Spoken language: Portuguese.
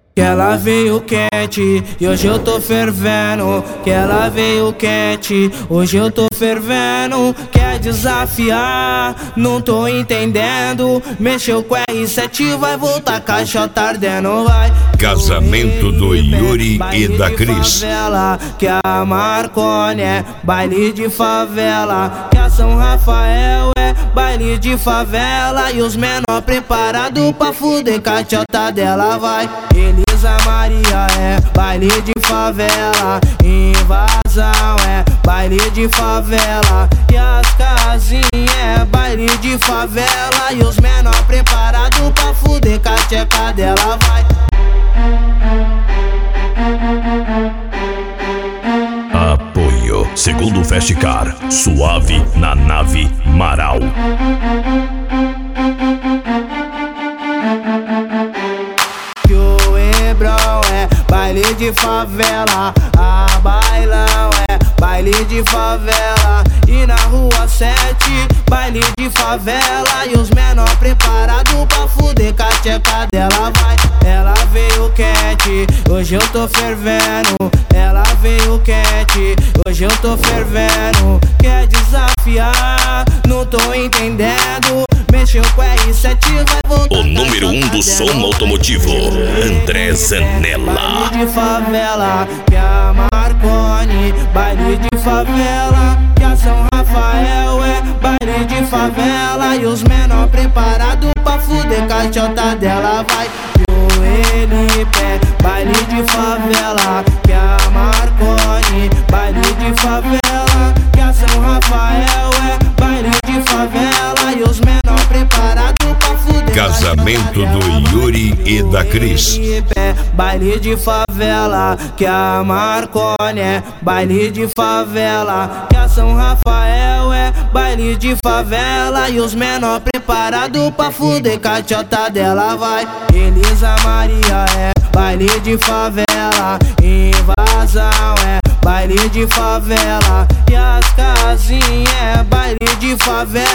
Que ela veio quente e hoje eu tô fervendo. Que ela veio quente, hoje eu tô fervendo. Quer desafiar, não tô entendendo. Mexeu com R7, vai voltar caixota ardendo, vai. Casamento do Yuri e da Cris. Que a Marconi é baile de favela. Que a São Rafael é baile de favela. E os menor preparado pra fuder caixota dela, vai. Elisa Maria é baile de favela. Invasão é baile de favela. E as casinhas é baile de favela. E os menor preparado pra fuder cacheca dela, vai. Apoio Segundo Festicar, suave na nave Marau. Baile de favela, a bailão é baile de favela. E na rua 7, baile de favela. E os menor preparado pra fuder cacheca dela, vai. Ela veio quente, hoje eu tô fervendo. Ela veio quente, hoje eu tô fervendo. Quer desafiar, não tô entendendo. Mexeu com R7, vai voltar. O número 1 do som automotivo, André Zanella. Baile de favela, que a Marconi. Baile de favela, que a São Rafael é baile de favela. E os menor preparado pra fuder caixota dela, vai. E o Elipe, baile de favela, que a Marconi. Baile de favela, que a São Rafael é baile de favela. E os menor preparado pra fuder. Casamento do Yuri e da Cris. Baile de favela, que a Marconi é baile de favela. Que a São Rafael é baile de favela. E os menor preparado pra fuder caixota dela, vai. Elisa Maria é baile de favela. Invasão é baile de favela. E as casinhas é baile de favela.